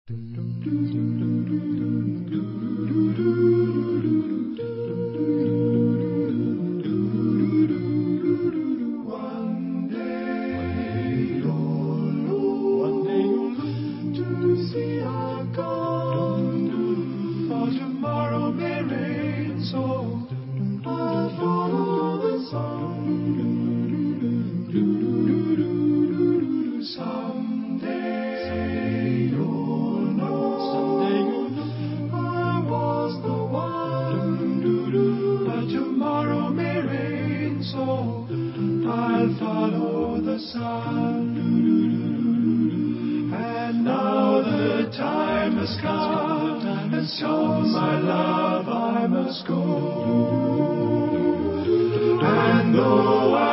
One day you'll look to see our God, for tomorrow may rain, so I'll follow the sun. Someday you'll know I was the one, but tomorrow may rain, so I'll follow the sun. And now the time has come, and so my love I must go. And though